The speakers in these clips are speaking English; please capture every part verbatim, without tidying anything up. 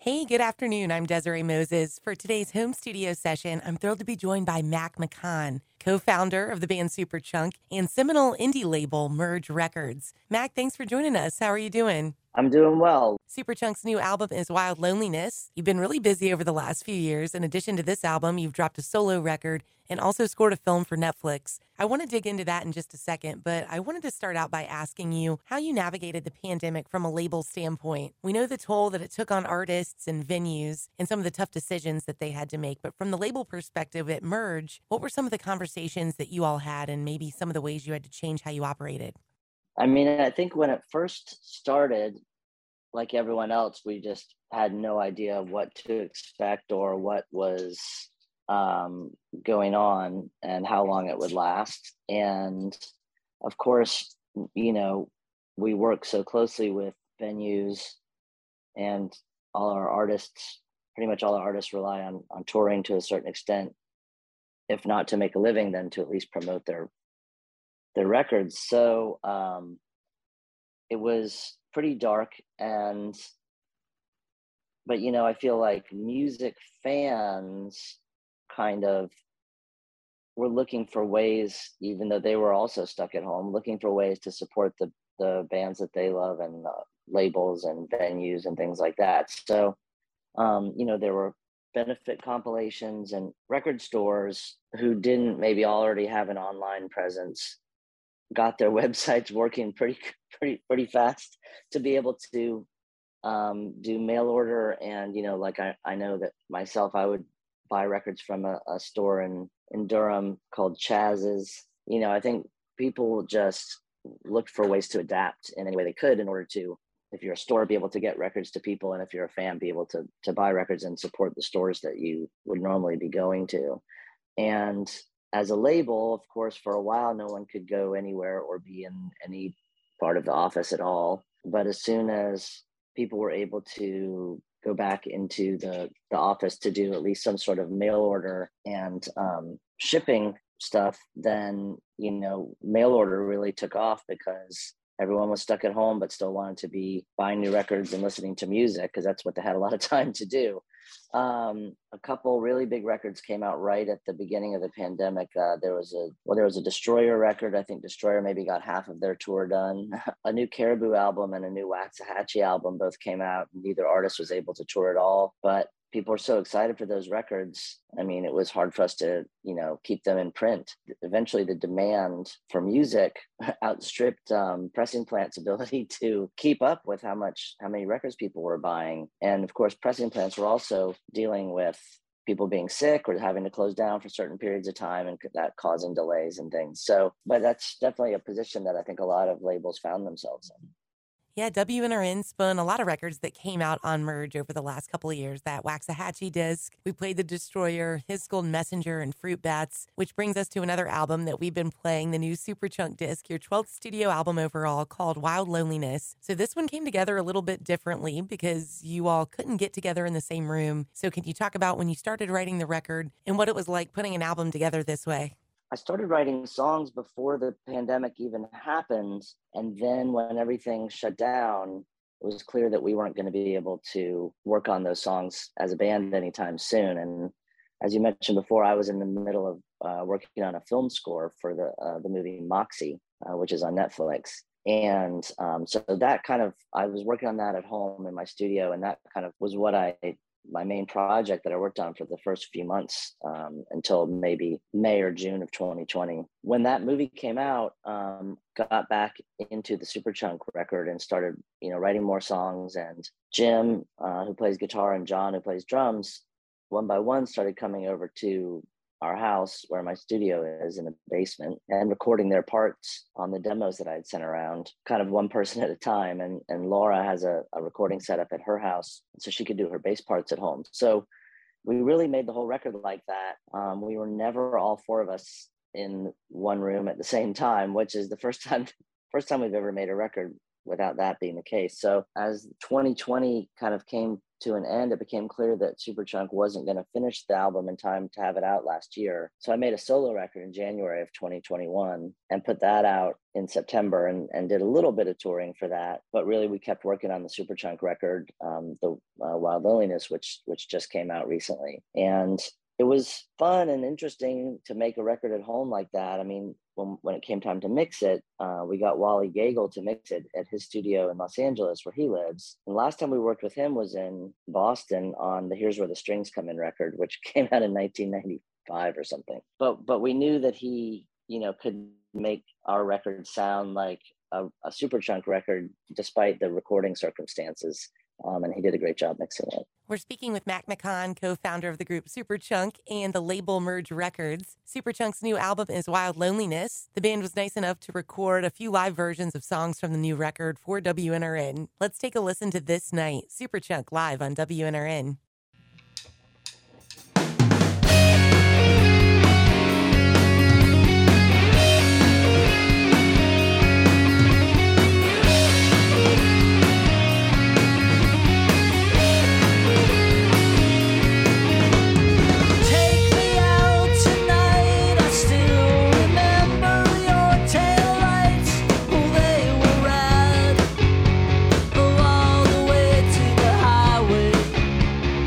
Hey, good afternoon. I'm Desiree Moses. For today's home studio session, I'm thrilled to be joined by Mac McCaughan, co-founder of the band Superchunk and seminal indie label Merge Records. Mac, thanks for joining us. How are you doing? I'm doing well. Superchunk's new album is Wild Loneliness. You've been really busy over the last few years. In addition to this album, you've dropped a solo record and also scored a film for Netflix. I want to dig into that in just a second, but I wanted to start out by asking you how you navigated the pandemic from a label standpoint. We know the toll that it took on artists and venues and some of the tough decisions that they had to make, but from the label perspective at Merge, what were some of the conversations that you all had and maybe some of the ways you had to change how you operated? I mean, I think when it first started, like everyone else, we just had no idea what to expect or what was um, going on and how long it would last. And of course, you know, we work so closely with venues and all our artists, pretty much all our artists rely on, on touring to a certain extent, if not to make a living, then to at least promote their their records. So um, it was pretty dark, and but you know, I feel like music fans kind of were looking for ways, even though they were also stuck at home, looking for ways to support the the bands that they love and uh, labels and venues and things like that. So um, you know, there were benefit compilations and record stores who didn't maybe already have an online presence got their websites working pretty pretty pretty fast to be able to um, do mail order. And you know, like I, I know that myself, I would buy records from a, a store in in Durham called Chaz's. You know, I think people just looked for ways to adapt in any way they could in order to, if you're a store, be able to get records to people, and if you're a fan, be able to to buy records and support the stores that you would normally be going to. And as a label, of course, for a while, no one could go anywhere or be in any part of the office at all. But as soon as people were able to go back into the, the office to do at least some sort of mail order and um, shipping stuff, then, you know, mail order really took off because everyone was stuck at home, but still wanted to be buying new records and listening to music because that's what they had a lot of time to do. Um, a couple really big records came out right at the beginning of the pandemic. Uh, there was a well, there was a Destroyer record. I think Destroyer maybe got half of their tour done. A new Caribou album and a new Waxahachie album both came out. Neither artist was able to tour at all, but people were so excited for those records. I mean, it was hard for us to, you know, keep them in print. Eventually, the demand for music outstripped um, pressing plant's ability to keep up with how much, how many records people were buying. And of course, pressing plants were also dealing with people being sick or having to close down for certain periods of time, and that causing delays and things. So, but that's definitely a position that I think a lot of labels found themselves in. Yeah, W N R N spun a lot of records that came out on Merge over the last couple of years. That Waxahachie disc, we played The Destroyer, His Golden Messenger, and Fruit Bats, which brings us to another album that we've been playing, the new Superchunk disc, your twelfth studio album overall, called Wild Loneliness. So this one came together a little bit differently because you all couldn't get together in the same room. So can you talk about when you started writing the record and what it was like putting an album together this way? I started writing songs before the pandemic even happened. And then when everything shut down, it was clear that we weren't going to be able to work on those songs as a band anytime soon. And as you mentioned before, I was in the middle of uh, working on a film score for the uh, the movie Moxie, uh, which is on Netflix. And um, so that kind of, I was working on that at home in my studio, and that kind of was what I my main project that I worked on for the first few months um, until maybe May or June of twenty twenty. When that movie came out, um, got back into the Superchunk record and started, you know, writing more songs. And Jim, uh, who plays guitar, and John, who plays drums, one by one started coming over to our house where my studio is in the basement and recording their parts on the demos that I had sent around, kind of one person at a time. And, and Laura has a, a recording setup at her house, so she could do her bass parts at home. So we really made the whole record like that. Um, we were never all four of us in one room at the same time, which is the first time, first time we've ever made a record without that being the case. So as twenty twenty kind of came to an end, it became clear that Superchunk wasn't going to finish the album in time to have it out last year. So I made a solo record in January of twenty twenty-one and put that out in September, and, and did a little bit of touring for that. But really, we kept working on the Superchunk record, um, the uh, Wild Loneliness, which which just came out recently. And it was fun and interesting to make a record at home like that. I mean, when, when it came time to mix it, uh, we got Wally Gagel to mix it at his studio in Los Angeles, where he lives. And the last time we worked with him was in Boston on the Here's Where the Strings Come In record, which came out in nineteen ninety-five or something. But but we knew that he, you know, could make our record sound like a, a Superchunk record, despite the recording circumstances. Um, and he did a great job mixing it. We're speaking with Mac McCaughan, co-founder of the group Superchunk and the label Merge Records. Superchunk's new album is Wild Loneliness. The band was nice enough to record a few live versions of songs from the new record for W N R N. Let's take a listen to This Night, Superchunk live on W N R N. All the way to the highway.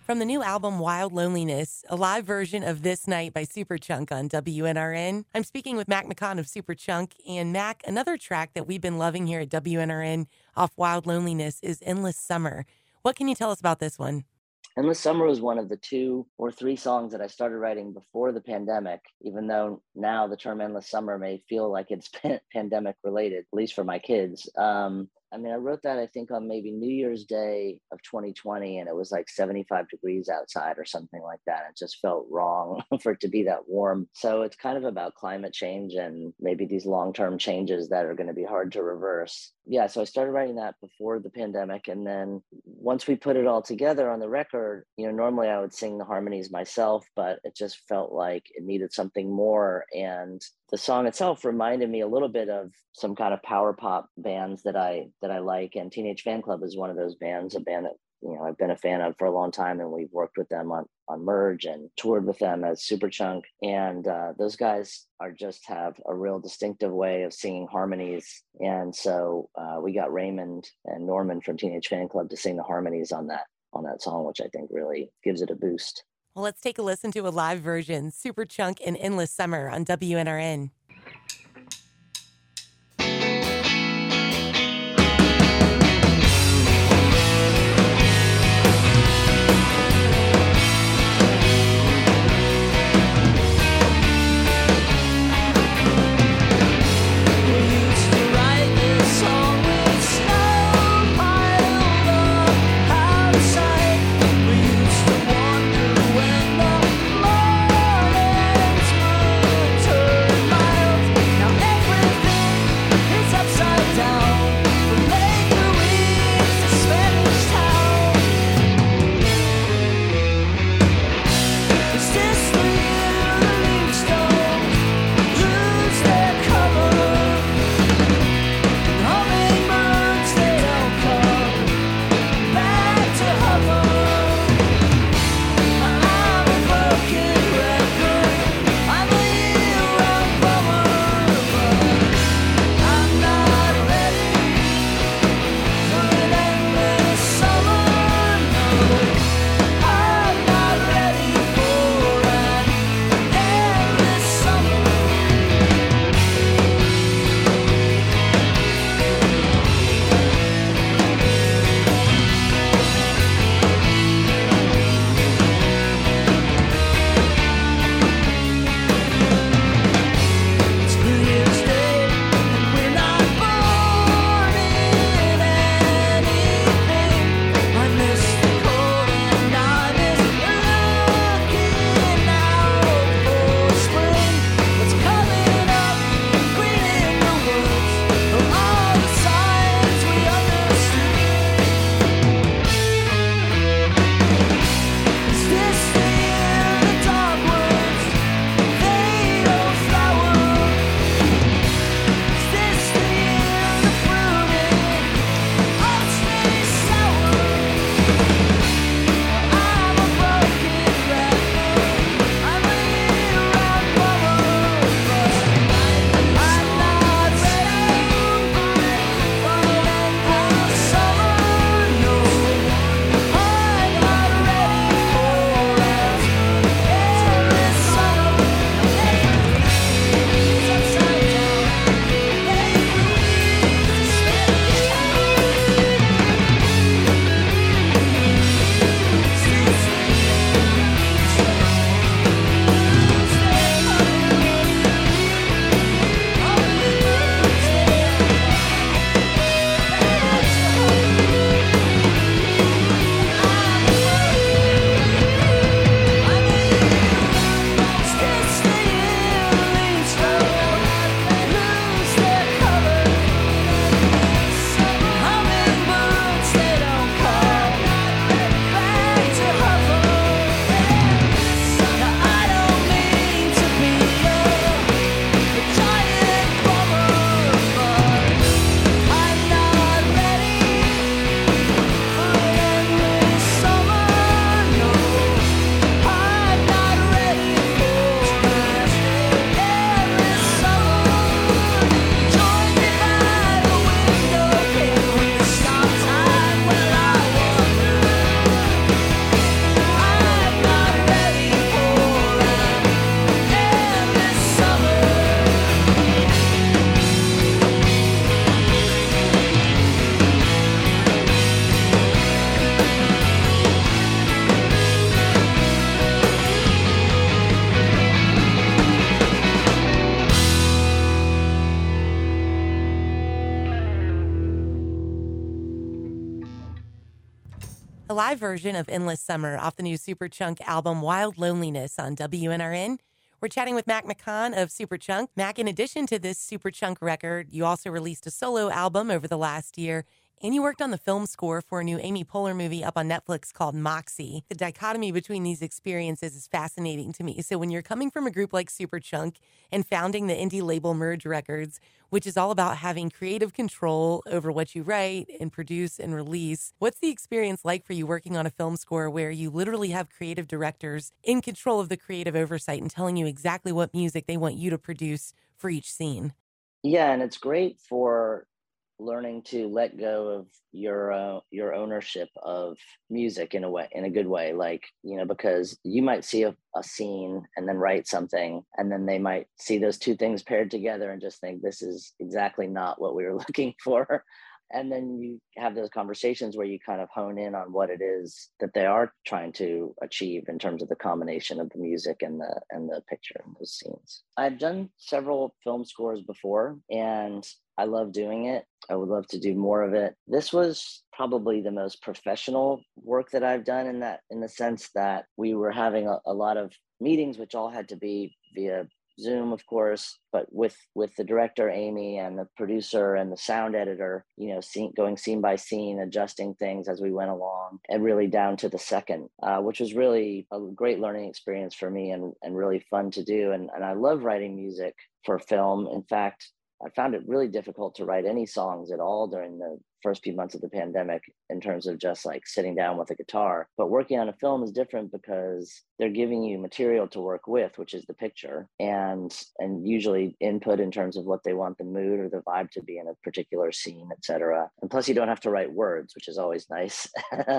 From the new album Wild Loneliness, a live version of This Night by Superchunk on W N R N. I'm speaking with Mac McCaughan of Superchunk. And Mac, another track that we've been loving here at W N R N off Wild Loneliness is Endless Summer. What can you tell us about this one? Endless Summer was one of the two or three songs that I started writing before the pandemic, even though now the term Endless Summer may feel like it's pandemic related, at least for my kids. Um, I mean, I wrote that, I think, on maybe New Year's Day of twenty twenty, and it was like seventy-five degrees outside or something like that. It just felt wrong for it to be that warm. So it's kind of about climate change and maybe these long-term changes that are going to be hard to reverse. Yeah, so I started writing that before the pandemic. And then once we put it all together on the record, you know, normally I would sing the harmonies myself, but it just felt like it needed something more. And the song itself reminded me a little bit of some kind of power pop bands that I that I like, and Teenage Fanclub is one of those bands, a band that, you know, I've been a fan of for a long time, and we've worked with them on on Merge and toured with them as Superchunk. And uh, those guys are just have a real distinctive way of singing harmonies, and so uh, we got Raymond and Norman from Teenage Fanclub to sing the harmonies on that on that song, which I think really gives it a boost. Well, let's take a listen to a live version, Superchunk and Endless Summer on W N R N. Now live version of Endless Summer off the new Superchunk album Wild Loneliness on W N R N. We're chatting with Mac McCaughan of Superchunk. Mac, in addition to this Superchunk record, you also released a solo album over the last year, and you worked on the film score for a new Amy Poehler movie up on Netflix called Moxie. The dichotomy between these experiences is fascinating to me. So when you're coming from a group like Superchunk and founding the indie label Merge Records, which is all about having creative control over what you write and produce and release, what's the experience like for you working on a film score where you literally have creative directors in control of the creative oversight and telling you exactly what music they want you to produce for each scene? Yeah, and it's great for learning to let go of your uh, your ownership of music in a way, in a good way. Like, you know, because you might see a, a scene and then write something, and then they might see those two things paired together and just think this is exactly not what we were looking for. And then you have those conversations where you kind of hone in on what it is that they are trying to achieve in terms of the combination of the music and the and the picture and those scenes. I've done several film scores before, and I love doing it. I would love to do more of it. This was probably the most professional work that I've done in that, in the sense that we were having a, a lot of meetings, which all had to be via Zoom, of course, but with with the director, Amy, and the producer and the sound editor, you know, scene, going scene by scene, adjusting things as we went along, and really down to the second, uh, which was really a great learning experience for me, and, and really fun to do. And, and I love writing music for film. In fact, I found it really difficult to write any songs at all during the first few months of the pandemic, in terms of just like sitting down with a guitar. But working on a film is different because they're giving you material to work with, which is the picture, and and usually input in terms of what they want the mood or the vibe to be in a particular scene, et cetera. And plus, you don't have to write words, which is always nice.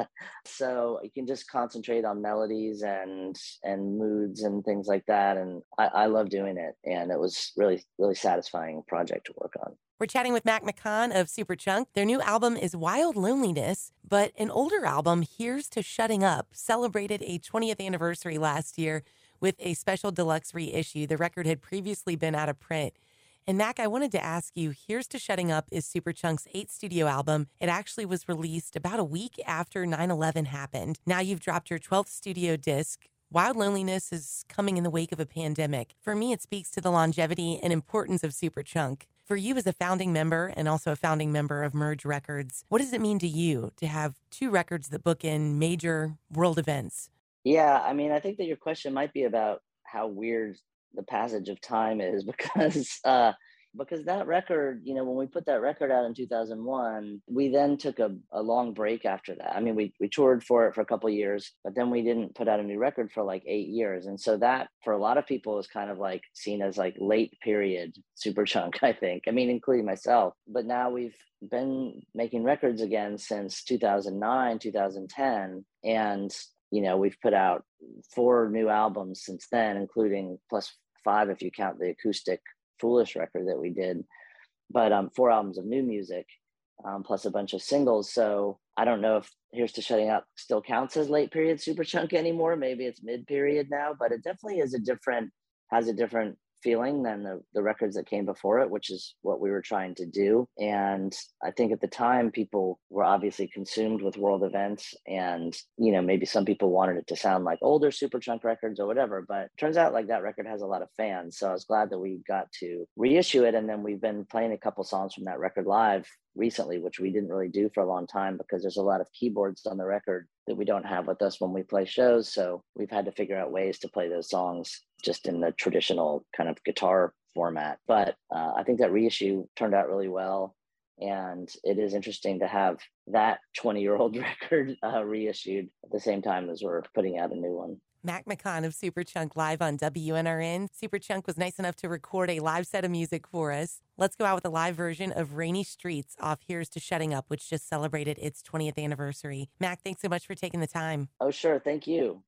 So you can just concentrate on melodies and and moods and things like that. And I, I love doing it, and it was really really satisfying project to work on. We're chatting with Mac McCaughan of Superchunk. Their new album is Wild Loneliness, but an older album, Here's to Shutting Up, celebrated a twentieth anniversary last year with a special deluxe reissue. The record had previously been out of print. And Mac, I wanted to ask you, Here's to Shutting Up is Superchunk's eighth studio album. It actually was released about a week after nine eleven happened. Now you've dropped your twelfth studio disc. Wild Loneliness is coming in the wake of a pandemic. For me, it speaks to the longevity and importance of Superchunk. For you as a founding member and also a founding member of Merge Records, what does it mean to you to have two records that book in major world events? Yeah, I mean, I think that your question might be about how weird the passage of time is, because uh, because that record, you know, when we put that record out in two thousand one, we then took a, a long break after that. I mean, we, we toured for it for a couple of years, but then we didn't put out a new record for like eight years. And so that, for a lot of people, is kind of like seen as like late period Superchunk, I think. I mean, including myself. But now we've been making records again since two thousand nine, two thousand ten. And, you know, we've put out four new albums since then, including plus five if you count the acoustic Foolish record that we did, but um, four albums of new music, um, plus a bunch of singles. So I don't know if Here's to Shutting Up still counts as late period Superchunk anymore. Maybe it's mid period now, but it definitely is a different, has a different feeling than the, the records that came before it, which is what we were trying to do. And I think at the time, people were obviously consumed with world events, and, you know, maybe some people wanted it to sound like older Superchunk records or whatever, but it turns out like that record has a lot of fans. So I was glad that we got to reissue it. And then we've been playing a couple songs from that record live recently, which we didn't really do for a long time because there's a lot of keyboards on the record that we don't have with us when we play shows. So we've had to figure out ways to play those songs just in the traditional kind of guitar format. But uh, I think that reissue turned out really well. And it is interesting to have that twenty-year-old record uh, reissued at the same time as we're putting out a new one. Mac McCaughan of Superchunk live on W N R N. Superchunk was nice enough to record a live set of music for us. Let's go out with a live version of Rainy Streets off Here's to Shutting Up, which just celebrated its twentieth anniversary. Mac, thanks so much for taking the time. Oh, sure. Thank you.